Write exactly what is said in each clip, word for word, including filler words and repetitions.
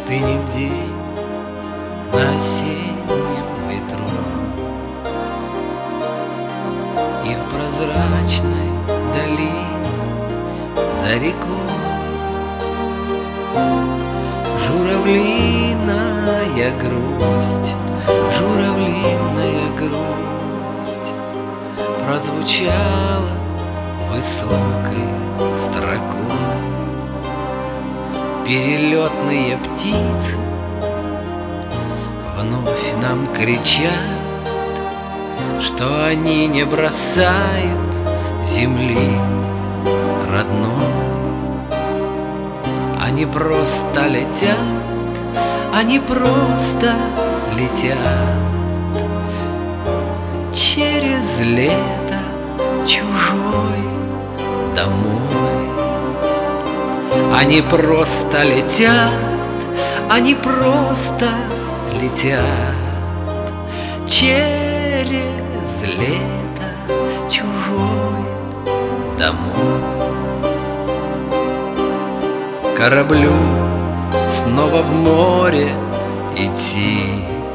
Ты не день на осеннем ветру, и в прозрачной дали за рекой журавлиная грусть, журавлиная грусть прозвучала высокой строкой. Перелетные птицы вновь нам кричат, что они не бросают земли родной. Они просто летят, они просто летят через лето чужой домой. Они просто летят, они просто летят через лето чужой домой. Кораблю снова в море идти,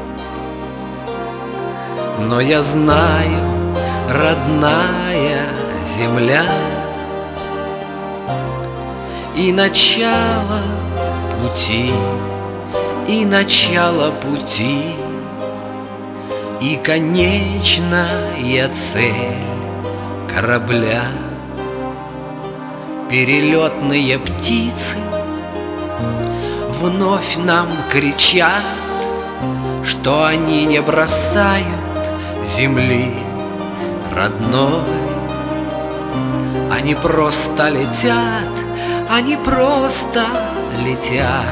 но я знаю, родная земля, и начало пути, и начало пути, и конечная цель корабля. Перелетные птицы вновь нам кричат, что они не бросают земли родной. Они просто летят, они просто летят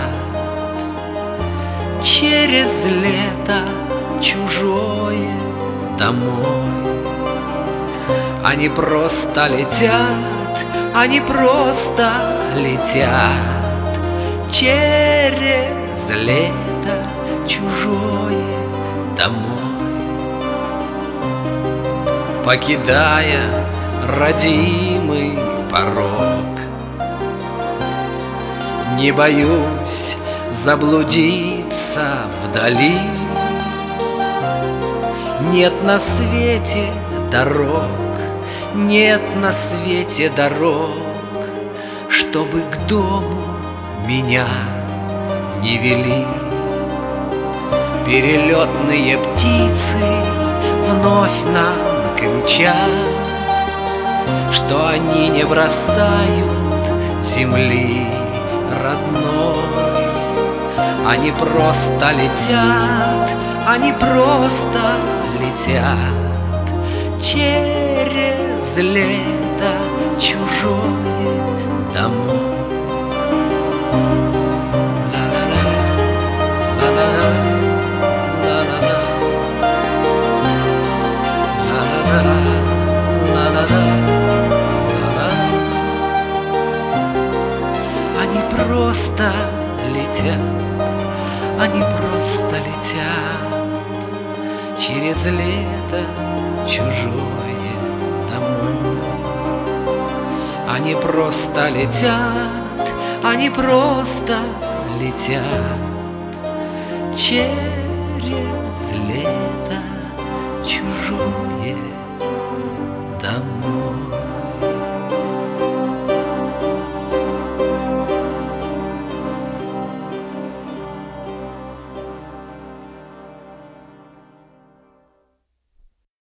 через лето чужое домой. Они просто летят, они просто летят через лето чужое домой. Покидая родимый порог, не боюсь заблудиться вдали. Нет на свете дорог, нет на свете дорог, чтобы к дому меня не вели. Перелетные птицы вновь нам кричат, что они не бросают земли родной. Они просто летят, они просто летят через лето чужое домой. Они просто летят, они просто летят через лето чужое домой. Они просто летят, они просто летят через